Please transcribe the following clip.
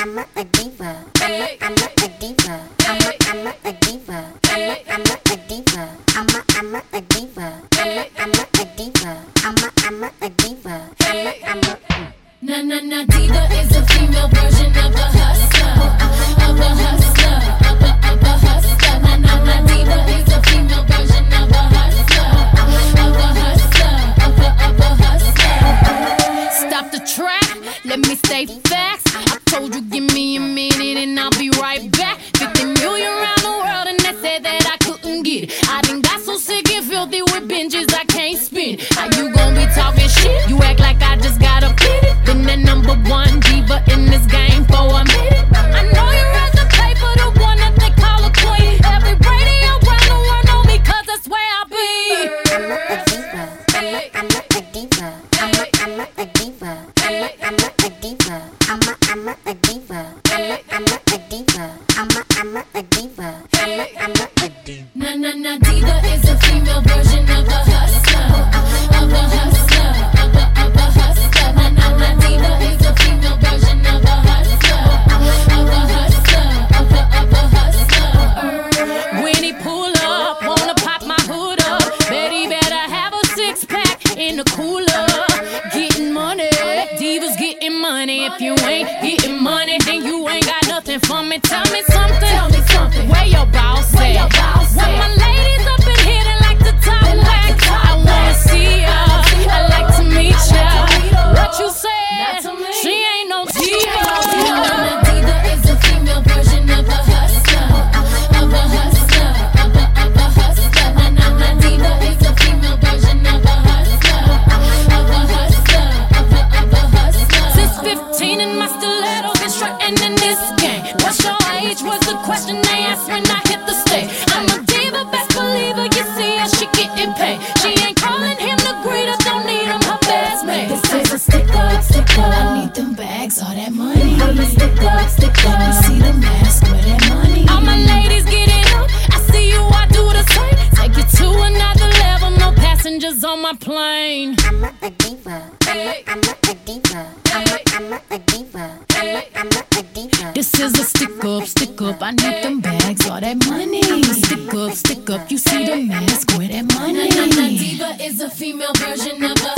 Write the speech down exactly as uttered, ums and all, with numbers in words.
I'm a, a diva. I'm a, I'm a, a diva. I'm a, I'm a, a diva. I'm a, I'm a, a diva. I'm a, I'm a, a diva. I'm a, I'm a, a diva. I'm a, I'm a, a diva. I'm a, I'm a. Na na na, diva is a female version of a hustler, of a hustler, of a of a hustler. Na na na, diva is a female version of a hustler, of a hustler, of a of a hustler. Stop the track, let me state facts. I told you, give me a minute and I'll be right back. Fifty million around the world and they said that I couldn't get it. I done got so sick and filthy with binges I can't spin. How you gon' be talking shit? You act like I just got a pity. Been the number one diva in this game for a minute. I know you read the paper, the one that they call a queen. Every radio around the world know me 'cause that's where I be. I'm a, a diva. I'm a, I'm a, a diva. I'm a, I'm a, a diva. I'm a, I'm a, a diva. I'm a, I'm a, a diva. I'm a, I'm a, a diva. I'm a, I'm a, a diva. I'm a, I'm a, a diva. Na na na, diva is a female version of a hustler, of a hustler, of a of a hustler. Na na na, diva is a female version of a hustler, of a hustler, of a of a hustler. When he pull up, wanna pop my hood up. Betty better have a six pack in the cooler. Getting money, divas getting money. If you ain't getting money, then you ain't got nothing for me. Tell me something. Tell me something. Where your boss at? When my ladies up in here, they like to talk back. I wanna see ya. I like to meet ya. What you said? She ain't no diva. Na diva is a female version of a hustler, of a hustler, of a of a hustler. Na na na, diva is a female version of a hustler, of a hustler, of a of a hustler. Since fifteen in my stilettos, been strutting in this game. What's your age? Was the question they asked when I hit the stage. I'm a diva, best believer. You see her, she getting paid. She ain't calling him the greeter, don't need him her best mate. This is a stick up, stick up. I need them bags, all that money. I'm a stick up, stick up. You see the mask with that money. All my ladies get it up. I see you, I do the same. Take it to another level. No passengers on my plane. I'm a, a diva. I'm a, I'm a, a diva. I'm a, I'm a, a diva. I'm a, I'm a, a diva. This is a stick up, stick up. I need them bags, all that money. Stick up, stick up. You see the mask with that money. Na na na, diva is a female version of a